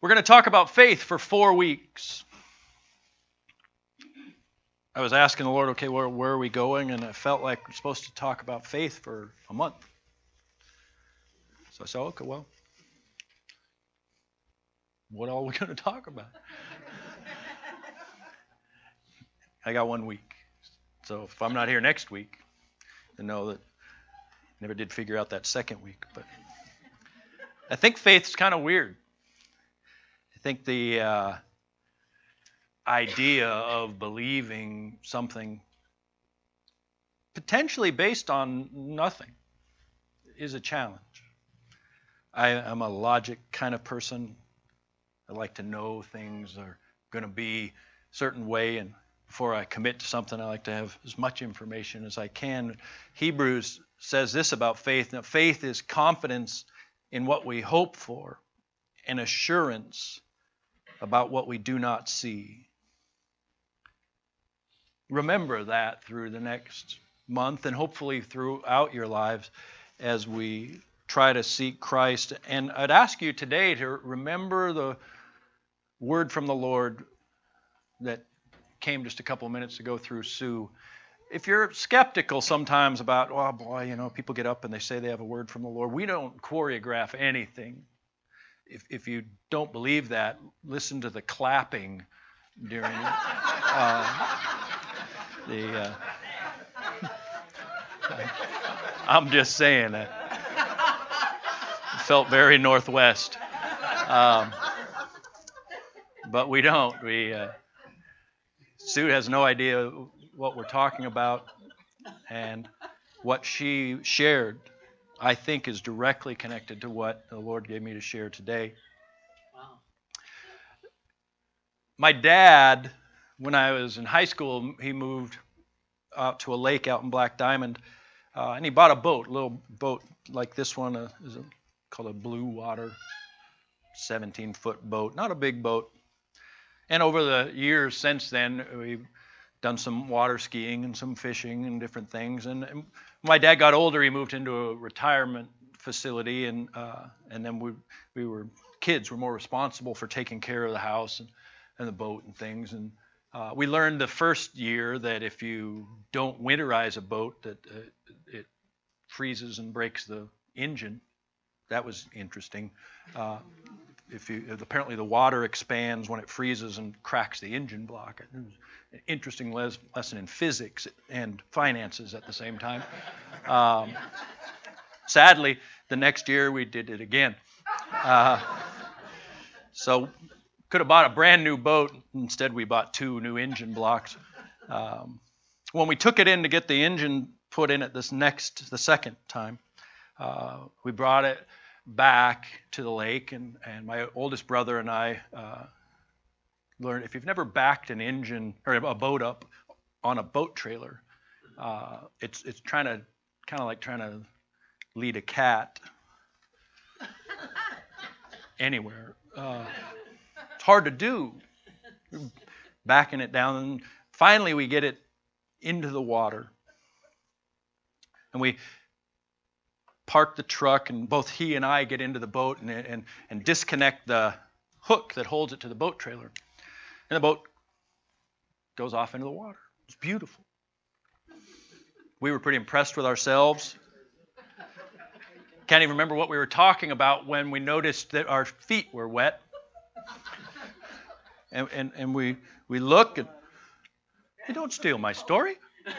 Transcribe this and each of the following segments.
We're going to talk about faith for 4 weeks. I was asking the Lord, okay, where are we going? And I felt like we're supposed to talk about faith for a month. So I said, okay, well, what all are we going to talk about? I got 1 week. So if I'm not here next week, then know that I never did figure out that second week. But I think faith's kind of weird. I think the idea of believing something potentially based on nothing is a challenge. I am a logic kind of person. I like to know things are going to be a certain way, and before I commit to something, I like to have as much information as I can. Hebrews says this about faith. Now, faith is confidence in what we hope for and assurance about what we do not see. Remember that through the next month and hopefully throughout your lives as we try to seek Christ. And I'd ask you today to remember the word from the Lord that came just a couple of minutes ago through Sue. If you're skeptical sometimes about, oh boy, people get up and they say they have a word from the Lord. We don't choreograph anything. If you don't believe that, listen to the clapping during I'm just saying that. It felt very Northwest. But we don't. Sue has no idea what we're talking about, and what she shared, I think, is directly connected to what the Lord gave me to share today. Wow. My dad, when I was in high school, he moved out to a lake out in Black Diamond, and he bought a boat, a little boat like this one, is called a Blue Water, 17-foot boat, not a big boat. And over the years since then, we've done some water skiing and some fishing and different things. And when my dad got older, he moved into a retirement facility, and then we were kids. We're more responsible for taking care of the house and the boat and things. And we learned the first year that if you don't winterize a boat, that it freezes and breaks the engine. That was interesting. Apparently the water expands when it freezes and cracks the engine block. It was an interesting lesson in physics and finances at the same time. Sadly, the next year we did it again. So could have bought a brand new boat. Instead, we bought 2 new engine blocks. When we took it in to get the engine put in it the second time, we brought it back to the lake, and my oldest brother and I learned, if you've never backed an engine or a boat up on a boat trailer, it's kind of like trying to lead a cat anywhere. It's hard to do, backing it down, and finally we get it into the water, and we park the truck, and both he and I get into the boat and disconnect the hook that holds it to the boat trailer. And the boat goes off into the water. It's beautiful. We were pretty impressed with ourselves. Can't even remember what we were talking about when we noticed that our feet were wet. And we look, and hey, don't steal my story.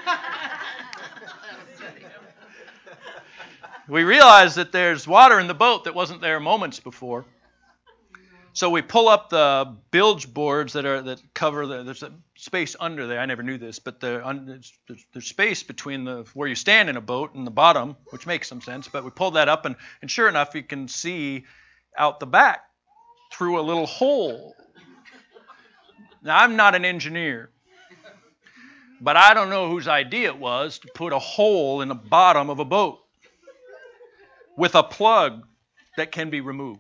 We realize that there's water in the boat that wasn't there moments before. So we pull up the bilge boards that cover there's a space under there. I never knew this, but there's space between where you stand in a boat and the bottom, which makes some sense. But we pulled that up, and sure enough, you can see out the back through a little hole. Now, I'm not an engineer, but I don't know whose idea it was to put a hole in the bottom of a boat with a plug that can be removed.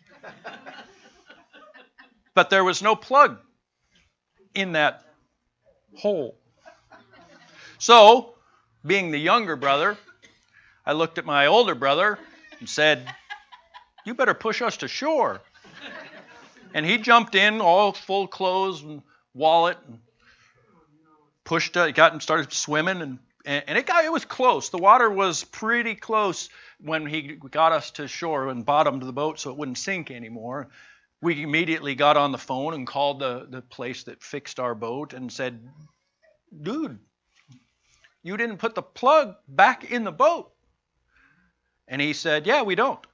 But there was no plug in that hole. So, being the younger brother, I looked at my older brother and said, "You better push us to shore." And he jumped in, all full clothes and wallet, and pushed it, got and started swimming, and it was close. The water was pretty close when he got us to shore and bottomed the boat so it wouldn't sink anymore. We immediately got on the phone and called the place that fixed our boat and said, "Dude, you didn't put the plug back in the boat." And he said, "Yeah, we don't."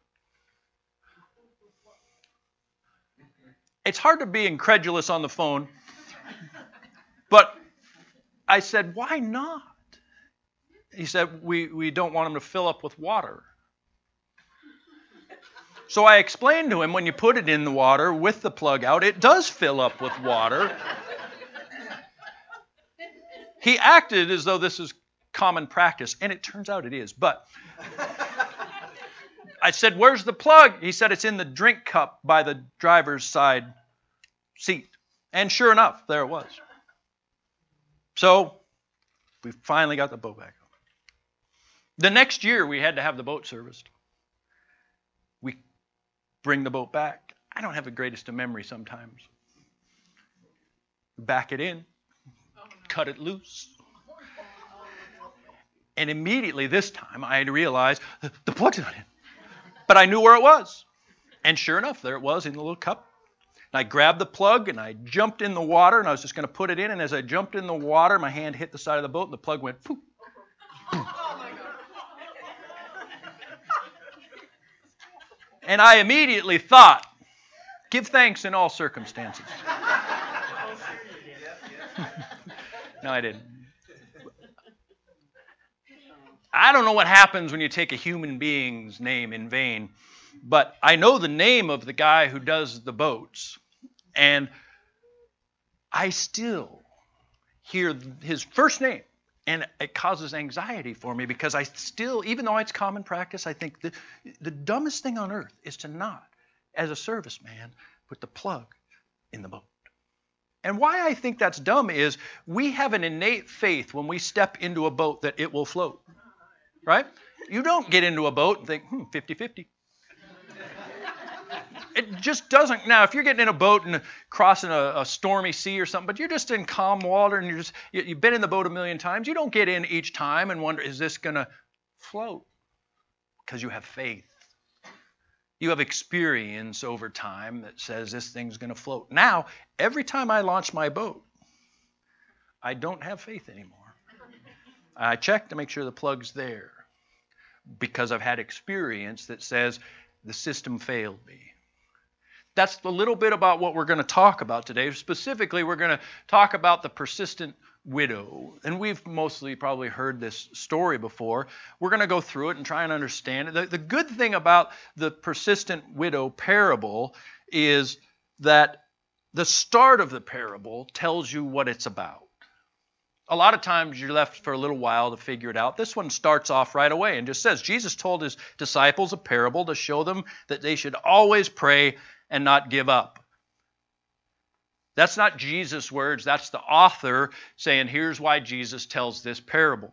It's hard to be incredulous on the phone, but I said, "Why not?" He said, we don't want them to fill up with water. So I explained to him, when you put it in the water with the plug out, it does fill up with water. He acted as though this is common practice, and it turns out it is. But I said, "Where's the plug?" He said, "It's in the drink cup by the driver's side seat." And sure enough, there it was. So we finally got the boat back. The next year, we had to have the boat serviced. We bring the boat back. I don't have the greatest of memory sometimes. Back it in, cut it loose. And immediately this time, I realized the plug's not in. But I knew where it was. And sure enough, there it was in the little cup. And I grabbed the plug and I jumped in the water, and I was just going to put it in. And as I jumped in the water, my hand hit the side of the boat and the plug went poof. And I immediately thought, give thanks in all circumstances. No, I didn't. I don't know what happens when you take a human being's name in vain, but I know the name of the guy who does the boats, and I still hear his first name, and it causes anxiety for me because I still, even though it's common practice, I think the dumbest thing on earth is to not, as a serviceman, put the plug in the boat. And why I think that's dumb is we have an innate faith when we step into a boat that it will float. Right? You don't get into a boat and think, 50-50. It just doesn't. Now, if you're getting in a boat and crossing a stormy sea or something, but you're just in calm water and you've been in the boat a million times, you don't get in each time and wonder, is this going to float? Because you have faith. You have experience over time that says this thing's going to float. Now, every time I launch my boat, I don't have faith anymore. I check to make sure the plug's there because I've had experience that says the system failed me. That's a little bit about what we're going to talk about today. Specifically, we're going to talk about the persistent widow. And we've mostly probably heard this story before. We're going to go through it and try and understand it. The good thing about the persistent widow parable is that the start of the parable tells you what it's about. A lot of times you're left for a little while to figure it out. This one starts off right away and just says, Jesus told his disciples a parable to show them that they should always pray and not give up. That's not Jesus' words. That's the author saying, here's why Jesus tells this parable.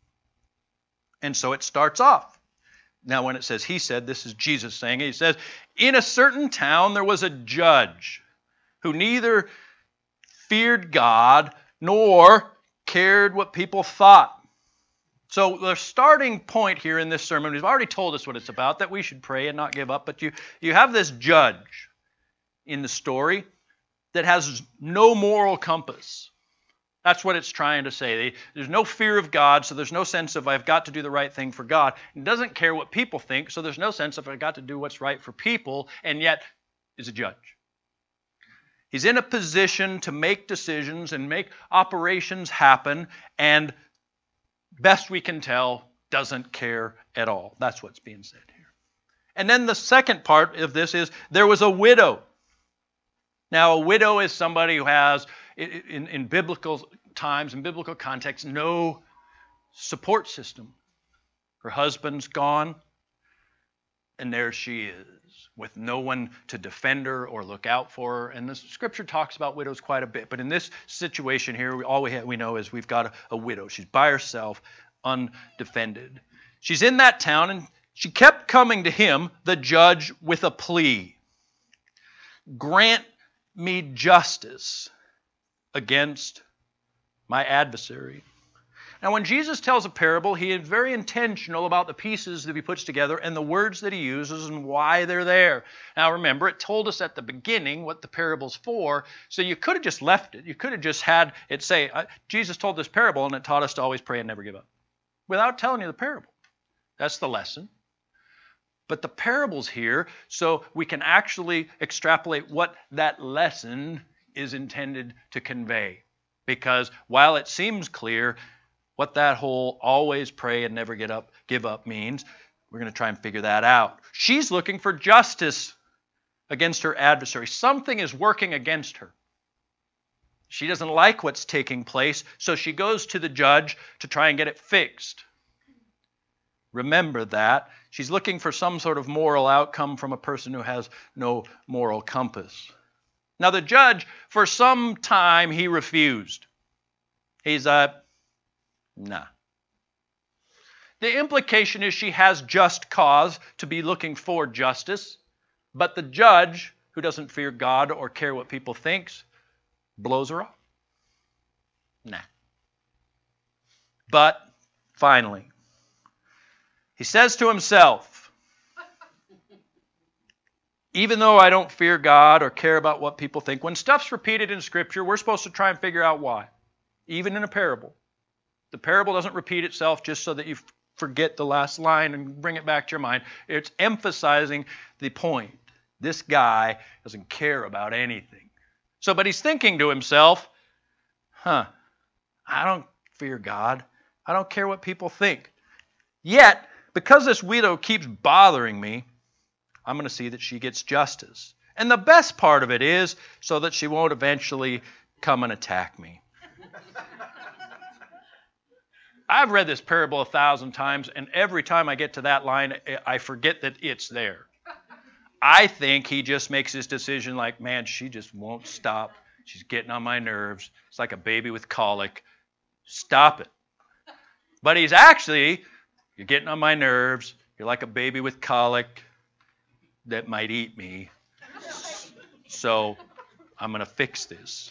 And so it starts off. Now when it says he said, this is Jesus saying it. He says, in a certain town there was a judge who neither feared God nor cared what people thought. So the starting point here in this sermon, we've already told us what it's about, that we should pray and not give up. But you have this judge in the story that has no moral compass. That's what it's trying to say. There's no fear of God, so there's no sense of I've got to do the right thing for God. He doesn't care what people think, so there's no sense of I've got to do what's right for people, and yet is a judge. He's in a position to make decisions and make operations happen, and best we can tell, doesn't care at all. That's what's being said here. And then the second part of this is there was a widow. Now, a widow is somebody who has, in biblical times, in biblical context, no support system. Her husband's gone, and there she is, with no one to defend her or look out for her. And the scripture talks about widows quite a bit. But in this situation here, all we know is we've got a widow. She's by herself, undefended. She's in that town, and she kept coming to him, the judge, with a plea. Grant me justice against my adversary. Now, when Jesus tells a parable, he is very intentional about the pieces that he puts together and the words that he uses and why they're there. Now, remember, it told us at the beginning what the parable's for, so you could have just left it. You could have just had it say, Jesus told this parable and it taught us to always pray and never give up, without telling you the parable. That's the lesson. But the parable's here so we can actually extrapolate what that lesson is intended to convey. Because while it seems clear what that whole always pray and never give up means, we're going to try and figure that out. She's looking for justice against her adversary. Something is working against her. She doesn't like what's taking place, so she goes to the judge to try and get it fixed. Remember that. She's looking for some sort of moral outcome from a person who has no moral compass. Now the judge, for some time, he refused. He's nah. The implication is she has just cause to be looking for justice, but the judge, who doesn't fear God or care what people think, blows her off. Nah. But finally, he says to himself, even though I don't fear God or care about what people think, when stuff's repeated in Scripture, we're supposed to try and figure out why, even in a parable. The parable doesn't repeat itself just so that you forget the last line and bring it back to your mind. It's emphasizing the point. This guy doesn't care about anything. But he's thinking to himself, I don't fear God. I don't care what people think. Yet, because this widow keeps bothering me, I'm going to see that she gets justice. And the best part of it is so that she won't eventually come and attack me. I've read this parable 1,000 times, and every time I get to that line, I forget that it's there. I think he just makes his decision like, man, she just won't stop. She's getting on my nerves. It's like a baby with colic. Stop it. But he's actually, you're getting on my nerves. You're like a baby with colic that might eat me. So I'm going to fix this.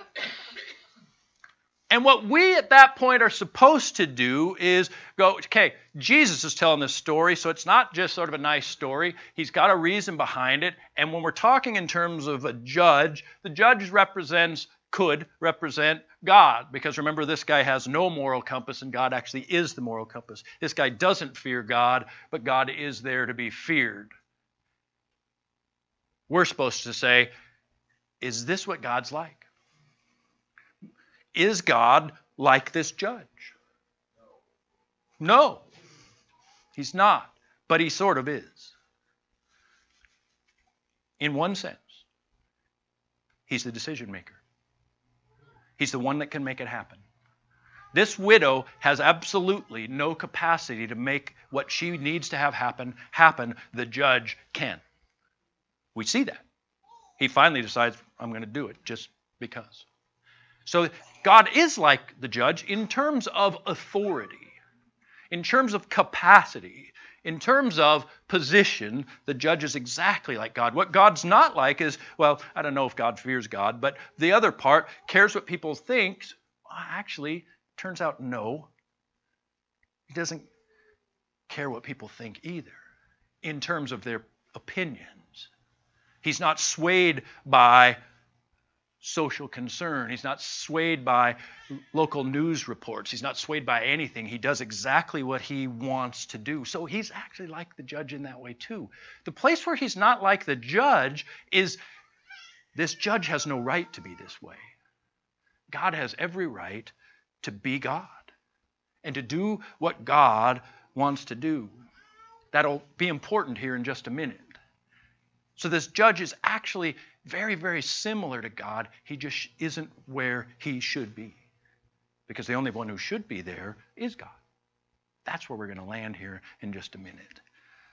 And what we at that point are supposed to do is go, okay, Jesus is telling this story, so it's not just sort of a nice story. He's got a reason behind it. And when we're talking in terms of a judge, the judge could represent God. Because remember, this guy has no moral compass, and God actually is the moral compass. This guy doesn't fear God, but God is there to be feared. We're supposed to say, is this what God's like? Is God like this judge? No, he's not, but he sort of is. In one sense, he's the decision maker. He's the one that can make it happen. This widow has absolutely no capacity to make what she needs to have happen. The judge can. We see that. He finally decides, I'm going to do it just because. So God is like the judge in terms of authority, in terms of capacity, in terms of position. The judge is exactly like God. What God's not like is, well, I don't know if God fears God, but the other part, cares what people think. Well, actually, turns out no. He doesn't care what people think either in terms of their opinions. He's not swayed by social concern. He's not swayed by local news reports. He's not swayed by anything. He does exactly what he wants to do. So he's actually like the judge in that way too. The place where he's not like the judge is this judge has no right to be this way. God has every right to be God and to do what God wants to do. That'll be important here in just a minute. So this judge is actually very, very similar to God. He just isn't where he should be. Because the only one who should be there is God. That's where we're going to land here in just a minute.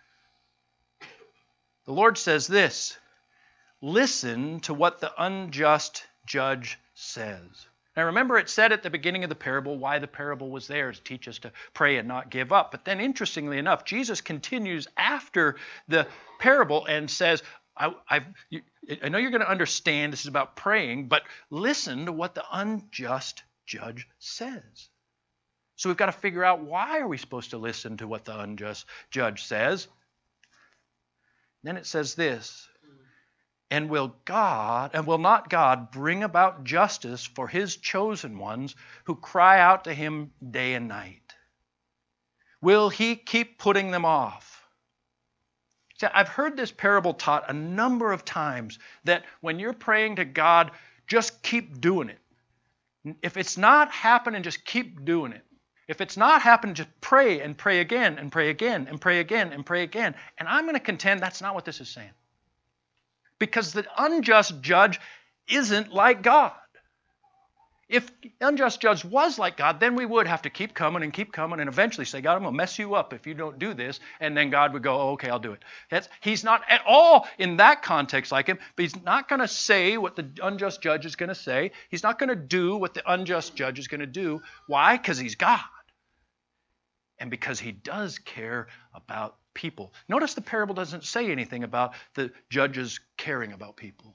The Lord says this, listen to what the unjust judge says. Now remember, it said at the beginning of the parable why the parable was there, to teach us to pray and not give up. But then interestingly enough, Jesus continues after the parable and says, I know you're going to understand this is about praying, but listen to what the unjust judge says. So we've got to figure out, why are we supposed to listen to what the unjust judge says? Then it says this, and will not God bring about justice for his chosen ones who cry out to him day and night? Will he keep putting them off? See, I've heard this parable taught a number of times, that when you're praying to God, just keep doing it. If it's not happening, just keep doing it. If it's not happening, just pray and pray again and pray again and pray again and pray again. And I'm going to contend that's not what this is saying. Because the unjust judge isn't like God. If the unjust judge was like God, then we would have to keep coming and eventually say, God, I'm going to mess you up if you don't do this. And then God would go, oh, okay, I'll do it. He's not at all in that context like him, but he's not going to say what the unjust judge is going to say. He's not going to do what the unjust judge is going to do. Why? Because he's God. And because he does care about people. Notice the parable doesn't say anything about the judges caring about people.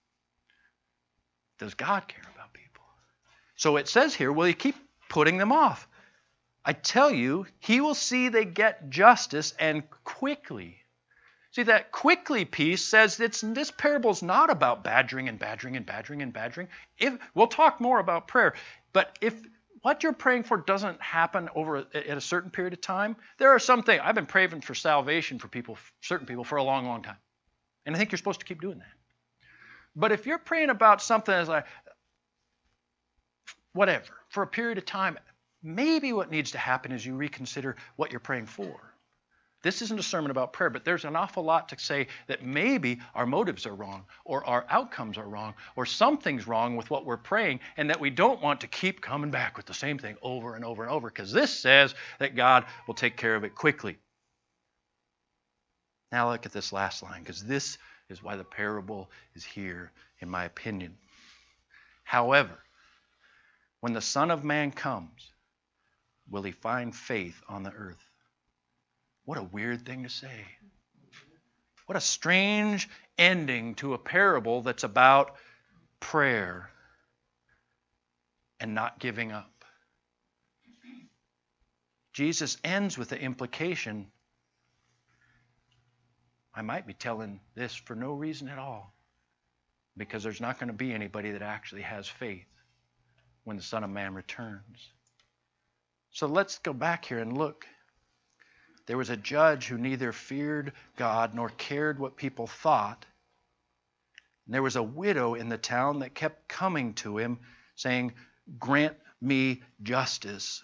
Does God care about people? So it says here, will he keep putting them off? I tell you, he will see they get justice, and quickly. See, that quickly piece says this parable is not about badgering and badgering and badgering and badgering. We'll talk more about prayer, but if what you're praying for doesn't happen over at a certain period of time, there are some things. I've been praying for salvation for certain people for a long, long time. And I think you're supposed to keep doing that. But if you're praying about something that's like, whatever, for a period of time, maybe what needs to happen is you reconsider what you're praying for. This isn't a sermon about prayer, but there's an awful lot to say that maybe our motives are wrong, or our outcomes are wrong, or something's wrong with what we're praying, and that we don't want to keep coming back with the same thing over and over and over, because this says that God will take care of it quickly. Now look at this last line, because this is why the parable is here, in my opinion. However, when the Son of Man comes, will he find faith on the earth? What a weird thing to say. What a strange ending to a parable that's about prayer and not giving up. Jesus ends with the implication, I might be telling this for no reason at all, because there's not going to be anybody that actually has faith when the Son of Man returns. So let's go back here and look. There was a judge who neither feared God nor cared what people thought. And there was a widow in the town that kept coming to him saying, grant me justice.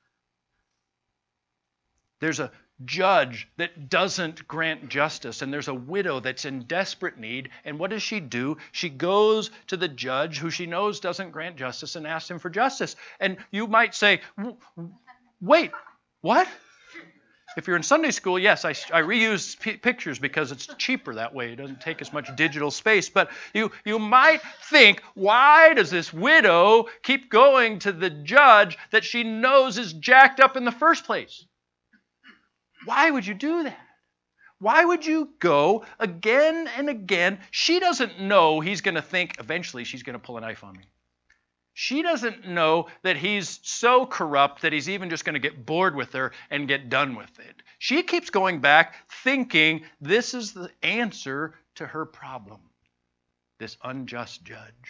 There's a judge that doesn't grant justice, and there's a widow that's in desperate need. And what does she do? She goes to the judge who she knows doesn't grant justice and asks him for justice. And you might say, wait, what? If you're in Sunday school, yes, I reuse pictures because it's cheaper that way. It doesn't take as much digital space. But you might think, why does this widow keep going to the judge that she knows is jacked up in the first place? Why would you do that? Why would you go again and again? She doesn't know he's going to think eventually she's going to pull a knife on me. She doesn't know that he's so corrupt that he's even just going to get bored with her and get done with it. She keeps going back thinking this is the answer to her problem, this unjust judge.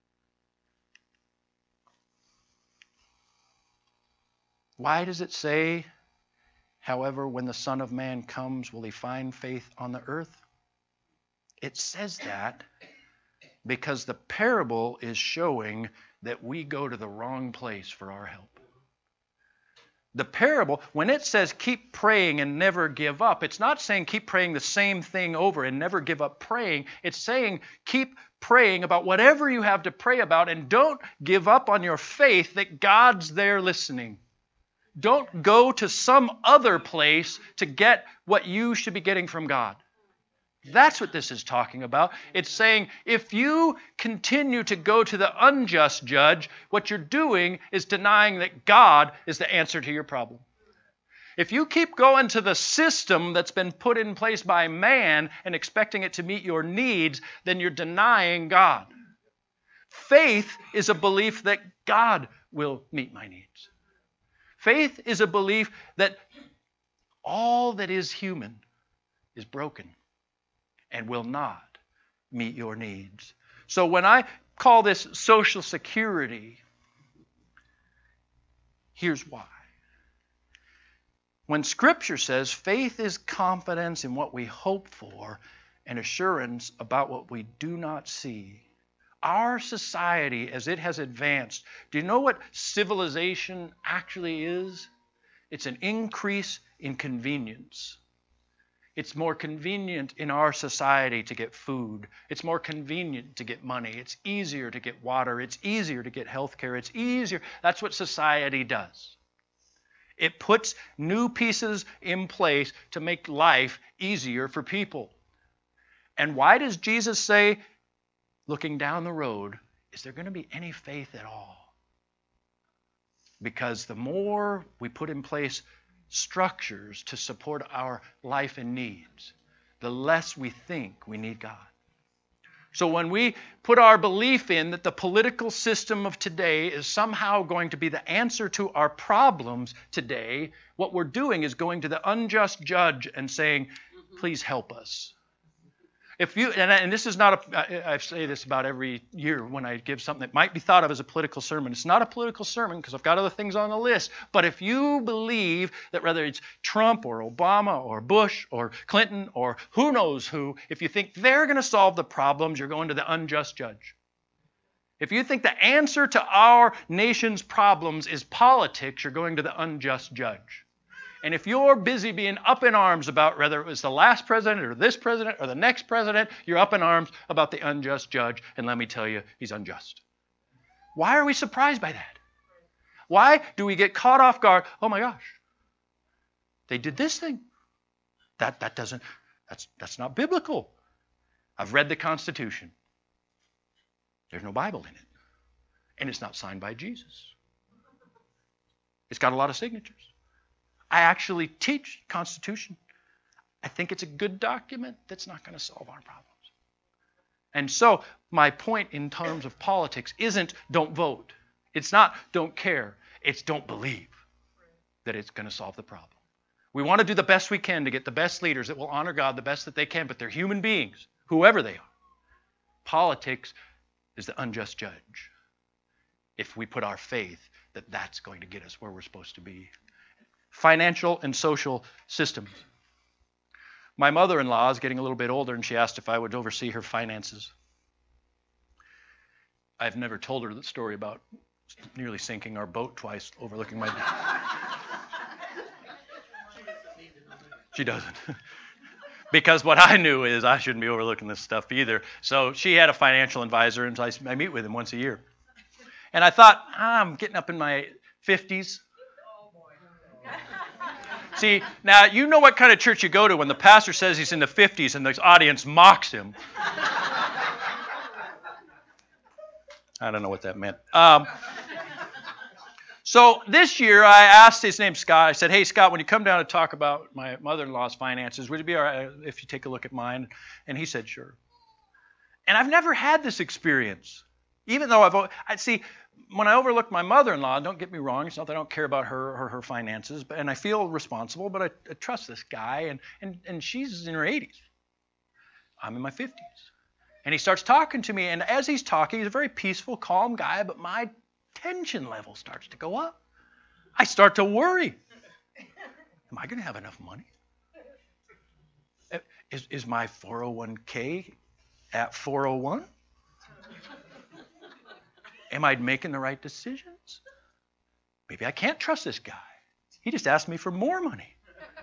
Why does it say, however, when the Son of Man comes, will he find faith on the earth? It says that because the parable is showing that we go to the wrong place for our help. The parable, when it says keep praying and never give up, it's not saying keep praying the same thing over and never give up praying. It's saying keep praying about whatever you have to pray about, and don't give up on your faith that God's there listening. Don't go to some other place to get what you should be getting from God. That's what this is talking about. It's saying if you continue to go to the unjust judge, what you're doing is denying that God is the answer to your problem. If you keep going to the system that's been put in place by man and expecting it to meet your needs, then you're denying God. Faith is a belief that God will meet my needs. Faith is a belief that all that is human is broken and will not meet your needs. So when I call this social security, here's why. When Scripture says faith is confidence in what we hope for and assurance about what we do not see, our society, as it has advanced, do you know what civilization actually is? It's an increase in convenience. It's more convenient in our society to get food. It's more convenient to get money. It's easier to get water. It's easier to get health care. It's easier. That's what society does. It puts new pieces in place to make life easier for people. And why does Jesus say, looking down the road, is there going to be any faith at all? Because the more we put in place structures to support our life and needs, the less we think we need God. So when we put our belief in that the political system of today is somehow going to be the answer to our problems today, what we're doing is going to the unjust judge and saying, please help us. If you, and this is not I say this about every year when I give something that might be thought of as a political sermon. It's not a political sermon because I've got other things on the list. But if you believe that whether it's Trump or Obama or Bush or Clinton or who knows who, if you think they're going to solve the problems, you're going to the unjust judge. If you think the answer to our nation's problems is politics, you're going to the unjust judge. And if you're busy being up in arms about whether it was the last president or this president or the next president, you're up in arms about the unjust judge. And let me tell you, he's unjust. Why are we surprised by that? Why do we get caught off guard? Oh my gosh, they did this thing. That's not biblical. I've read the Constitution. There's no Bible in it. And it's not signed by Jesus. It's got a lot of signatures. I actually teach Constitution. I think it's a good document that's not going to solve our problems. And so my point in terms of politics isn't don't vote. It's not don't care. It's don't believe that it's going to solve the problem. We want to do the best we can to get the best leaders that will honor God the best that they can, but they're human beings, whoever they are. Politics is the unjust judge if we put our faith that that's going to get us where we're supposed to be. Financial and social systems. My mother-in-law is getting a little bit older, and she asked if I would oversee her finances. I've never told her the story about nearly sinking our boat twice overlooking my... She doesn't. Because what I knew is I shouldn't be overlooking this stuff either. So she had a financial advisor, and I meet with him once a year. And I thought, I'm getting up in my 50s. See, now you know what kind of church you go to when the pastor says he's in the 50s and the audience mocks him. I don't know what that meant. So this year I asked, his name's Scott, I said, hey Scott, when you come down to talk about my mother-in-law's finances, would it be all right if you take a look at mine? And he said, sure. And I've never had this experience. Even though when I overlook my mother-in-law, don't get me wrong, it's not that I don't care about her or her finances, and I feel responsible, but I trust this guy, and she's in her 80s. I'm in my 50s. And he starts talking to me, and as he's talking, he's a very peaceful, calm guy, but my tension level starts to go up. I start to worry. Am I going to have enough money? Is my 401k at 401? Am I making the right decisions? Maybe I can't trust this guy. He just asked me for more money.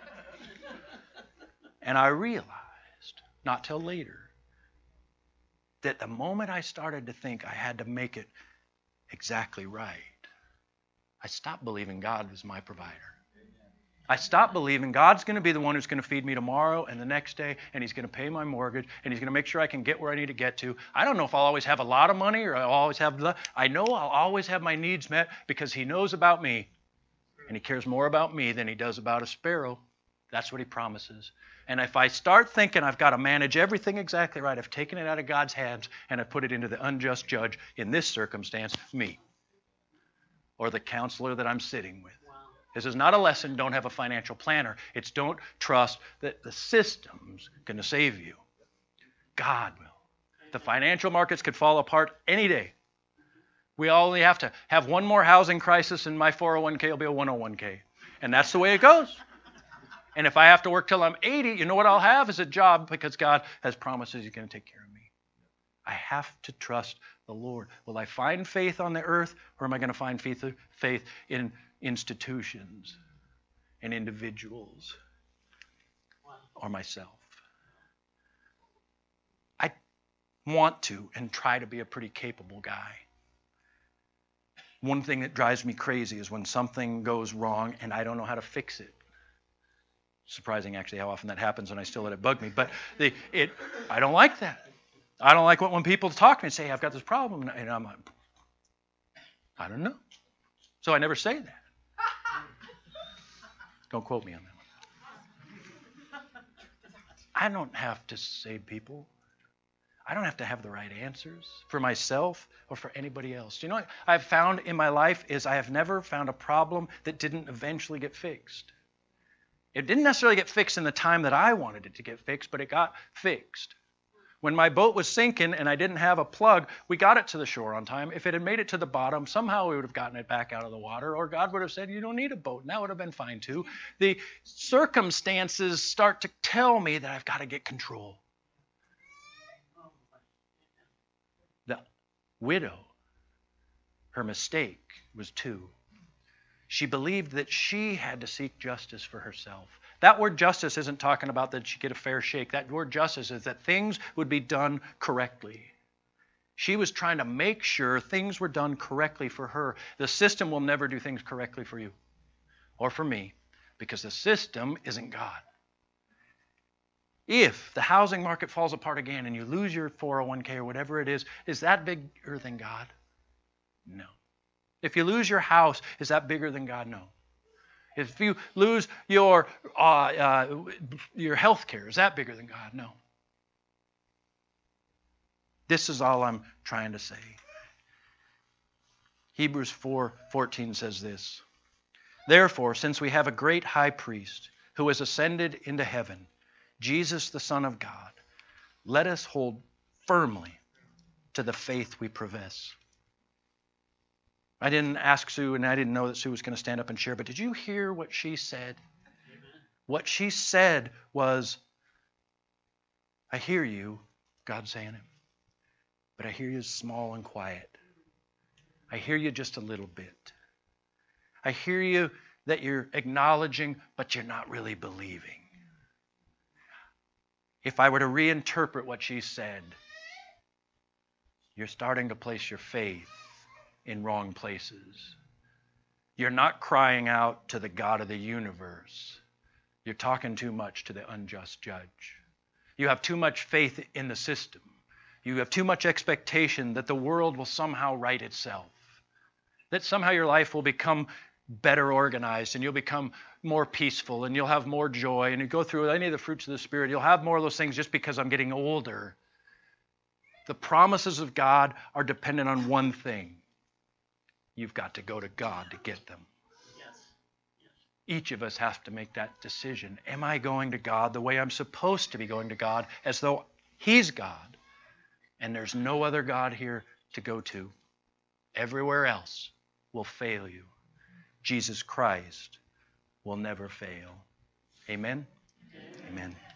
And I realized, not till later, that the moment I started to think I had to make it exactly right, I stopped believing God was my provider. I stopped believing God's going to be the one who's going to feed me tomorrow and the next day, and He's going to pay my mortgage, and He's going to make sure I can get where I need to get to. I don't know if I'll always have a lot of money or I'll always have I know I'll always have my needs met because He knows about me. And he cares more about me than he does about a sparrow. That's what he promises. And if I start thinking I've got to manage everything exactly right, I've taken it out of God's hands and I've put it into the unjust judge, in this circumstance, me, or the counselor that I'm sitting with. This is not a lesson, don't have a financial planner. It's don't trust that the system's going to save you. God will. The financial markets could fall apart any day. We only have to have one more housing crisis and my 401k will be a 101k. And that's the way it goes. And if I have to work till I'm 80, you know what I'll have is a job, because God has promises He's going to take care of me. I have to trust the Lord. Will I find faith on the earth, or am I going to find faith in institutions and individuals or myself? I want to and try to be a pretty capable guy. One thing that drives me crazy is when something goes wrong and I don't know how to fix it. Surprising, actually, how often that happens, and I still let it bug me. But I don't like that. I don't like when people talk to me and say, I've got this problem, and I'm like, I don't know. So I never say that. Don't quote me on that one. I don't have to save people. I don't have to have the right answers for myself or for anybody else. You know what I've found in my life is I have never found a problem that didn't eventually get fixed. It didn't necessarily get fixed in the time that I wanted it to get fixed, but it got fixed. When my boat was sinking and I didn't have a plug, we got it to the shore on time. If it had made it to the bottom, somehow we would have gotten it back out of the water, or God would have said, you don't need a boat, and that would have been fine too. The circumstances start to tell me that I've got to get control. The widow, her mistake was 2. She believed that she had to seek justice for herself. That word justice isn't talking about that she get a fair shake. That word justice is that things would be done correctly. She was trying to make sure things were done correctly for her. The system will never do things correctly for you or for me, because the system isn't God. If the housing market falls apart again and you lose your 401k or whatever it is that bigger than God? No. If you lose your house, is that bigger than God? No. If you lose your health care, is that bigger than God? No. This is all I'm trying to say. Hebrews 4:14 says this. Therefore, since we have a great high priest who has ascended into heaven, Jesus the Son of God, let us hold firmly to the faith we profess. I didn't ask Sue, and I didn't know that Sue was going to stand up and share, but did you hear what she said? Amen. What she said was, I hear you, God saying it, but I hear you small and quiet. I hear you just a little bit. I hear you that you're acknowledging, but you're not really believing. If I were to reinterpret what she said, you're starting to place your faith in wrong places. You're not crying out to the God of the universe. You're talking too much to the unjust judge. You have too much faith in the system. You have too much expectation that the world will somehow right itself. That somehow your life will become better organized and you'll become more peaceful and you'll have more joy and you go through any of the fruits of the Spirit. You'll have more of those things just because I'm getting older. The promises of God are dependent on one thing. You've got to go to God to get them. Yes. Each of us has to make that decision. Am I going to God the way I'm supposed to be going to God, as though He's God, and there's no other God here to go to? Everywhere else will fail you. Jesus Christ will never fail. Amen? Amen.